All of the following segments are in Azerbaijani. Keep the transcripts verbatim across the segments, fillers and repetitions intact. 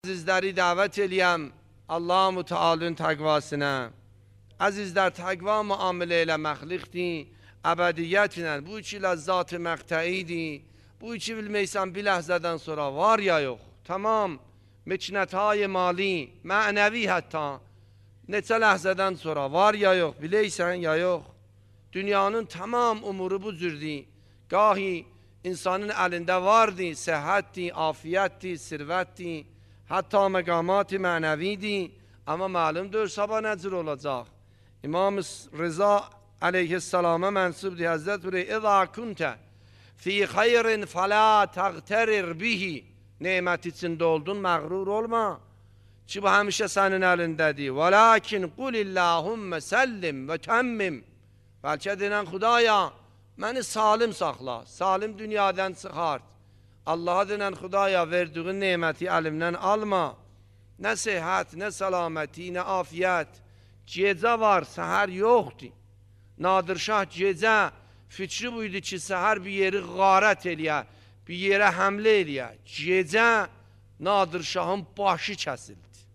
Azizləri dəvət eləyəm Allah-u Teala'nın təqvasına. Əzizlər, təqva müamilə ilə məxliqdir, əbədiyyətlə. Bu iki ləzzat-ı məqtəidir. Bu iki bilməysən bir ləhzədən sonra var ya yox. Tamam, məknətay mali, mənəvi hətta. Neçə ləhzədən sonra var ya yox, biləysən ya yox. Dünyanın tamam umuru bu cürdür. Gahi insanın əlində vardır, səhhətdir, afiyyətdir, sirvətdir. Hatta məqamat-ı mənəvidir. Amma məlumdur, sabah nəcür olacaq. İmam Rıza aleyhisselama mənsubdur. Həzrət buyuruyor, İzâ kuntə fî xeyrin fəlâ təğtərir bihi. Nemət içində oldun, məğrur olma. Ki bu həmişə sənin əlindədir. Və lakin qulillahümmə səllim və təmmim. Bəlkə denən Xudaya, məni salim saxla, salim dünyadan çıxart. Allah'a denən Xudaya, verdiğin neməti əlimdən alma. Nə səhət, nə salaməti, nə afiyyət. Gecə var, səhər yoxdur. Nadir Şah gecə fikri buydu ki, səhər bir yeri qarət eləyə, bir yerə həmlə eləyə. Gecə Nadir Şahın başı kəsildi.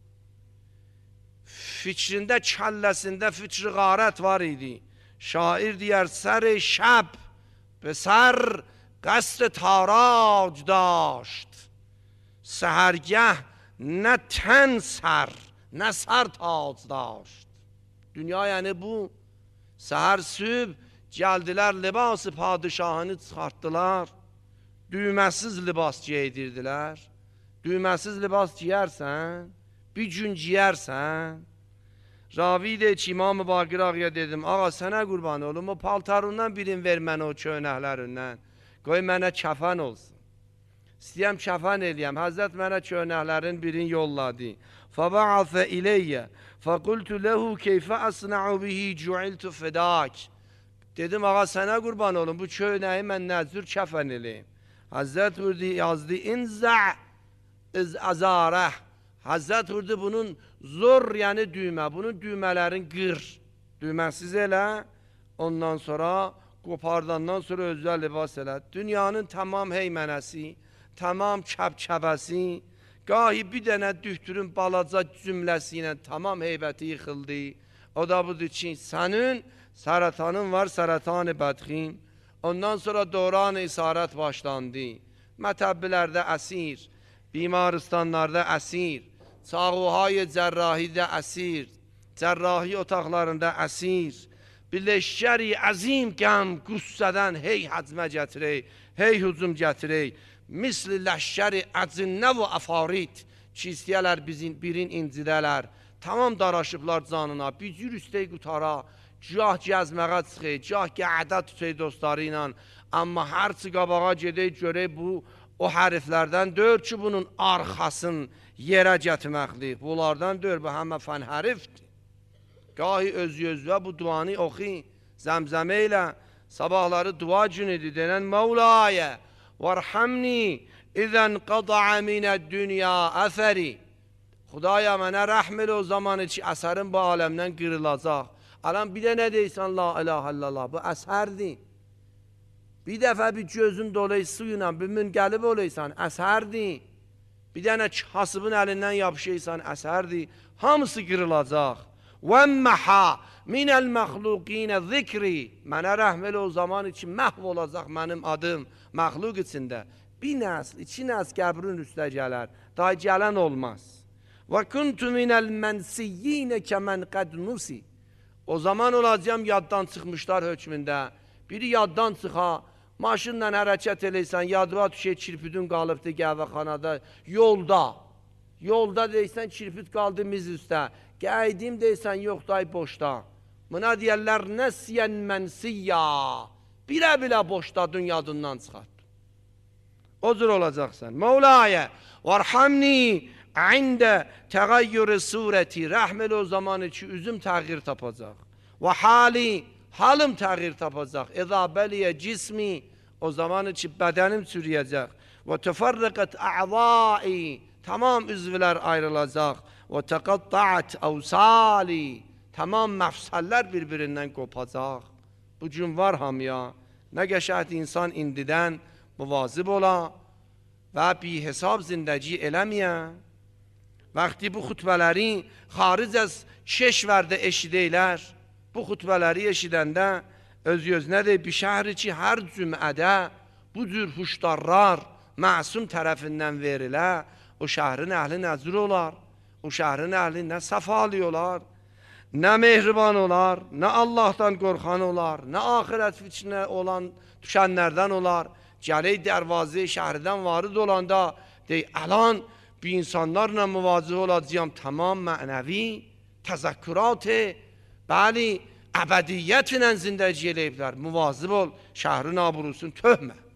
Fikrində, kəlləsində fikri qarət var idi. Şair deyər, sər-i şəb به سر قصد تاراج داشت سحرگه نه تن سر نه سر تاج داشت. Dünya yəni bu. Səhər süb gəldilər, libası padişahını çıxartdılar. Düyməsiz libas giydirdilər. Düyməsiz libas giyərsən, bir gün giyərsən. Ravi də ki, İmam-ı Baqir ağaya dedim, ağa sənə qurban olum, o paltarından birin ver mənə o köynəklərindən. Qoy mənə kəfən olsun. İstəyəm kəfən eləyəm. Həzrət mənə köynəklərin birini yolladı. Fəbə'afə iləyyə fəqultu ləhu keyfə əsna'u bihi cu'iltu fədak. Dedim, ağa sənə qurban olum, bu köynəyi mən nəzür kəfən eləyim. Həzrət vurdu, yazdı, inzə' iz əzərəh. Həzrət vurdu, bunun zor, yəni düymə, bunun düymələrin qır. Düyməsiz elə, ondan sonra, qopardandan sonra özlə libas elə. Dünyanın tamam heymənəsi, tamam kəb-kəbəsi, gahi bir dənə dühtürün balaca cümləsi ilə tamam heybəti yıxıldı. O da budur ki, sənin sərətanın var, sərətan-ı bədxin. Ondan sonra döran-ı isarət başlandı. Mətəbbilərdə əsir, bimaristanlarda əsir, çağuhay cərrahidə əsir, cərrahi otaqlarında əsir, bir leşkəri əzim qəm qüssədən hey həcmə gətirək, hey hücum gətirək, misli leşkəri əcinnə və əfarit ki, istəyələr birin incidələr, tamam daraşıblar canına, bir cür üstəy qutara, gah gəzməğə çıxək, gah qəədə tutək dostları ilə, amma hərçi qabağa gedək görək bu, o həriflərdən dör ki, bunun arxasın yerə gətirməkdir. Bunlardan dör, bu həmə fən hərifdir. Gahi özü-özvə bu duanı oxu, zəmzəmə ilə, sabahları dua günüdür, denən Mevlaya, vərhamni, izən qada'a minəd dünya əsəri. Xudaya, mənə rəhm elə o zamanı ki, əsərin bu aləmdən qırılacaq. Alam bir də nə deysən, la ilahə illallah, bu əsərdir. Bir dəfə bir gözün dolayı suyla, bir müngəlib olaysan, əsərdir. Bir dənə kasıbın əlindən yapışıysan, əsərdir. Hamısı qırılacaq. وَمَّحَا مِنَ الْمَخْلُقِينَ ذِكْرِ. Mənə rəhm elə o zaman için məhv olacaq mənim adım məxluq içində. Bir nəsl, iki nəsl qəbrin üstə gələr. Daha gələn olmaz. وَكُنْتُ مِنَ الْمَنْسِيِّينَ كَمَنْ قَدْ نُسِ. O zaman olacağım yaddan çıxmışlar hökmündə. Biri yaddan çıxa, maşınla hərəkət eləysən, yadıva düşək, kirpüdün qalıbdı qəvəxanada, yolda. Yolda deysən, kirpüd qaldı miz üstə. Gəydim deysən, yox day boşda. Buna deyərlər, nəsiyyən mənsiyya. Bilə-bilə boşdadın yadından çıxart. O cür olacaqsan. Mevlaya, vərhamni ində təğayyürü surəti. Rəhm elə o zamanı ki, üzüm təğyir tapacaq. Və hali, halım təğyir tapacaq. İzâ bəliyə cismi, o zamanı ki, bədənim çürüyəcək. Və təfərrəqət ə'zâi, tamam üzvlər ayrılacaq. Və təqatta'at əvsali, tamam məfsəllər bir-birindən qopacaq. Bu gün var hamıya. Nə qəşəhət insan indidən müvazib ola və bir hesab zindəci eləməyə. Vakti bu xutbələri xaric az keşvərdə eşidəylər, bu xutbələri eşidəndə öz gözünə deyib, bir şəhri ki, hər cümlədə bu cür huşdarlar məsum tərəfindən verilə, o şəhrin əhli nəzir olar, o şəhrin əhli nə səfalı olar, nə mehriban olar, nə Allahdan qorxan olar, nə axirət fitnə olan düşənlərdən olar. Gələk dərvazə şəhridən varid olanda dey, الان bir insanlarla müvazı olacağım, tamam mənəvi təzəkkürat, bəli, əbədiyyətlə zindəci eləyiblər. Müvazib ol, şəhrin aburusunu töhmə.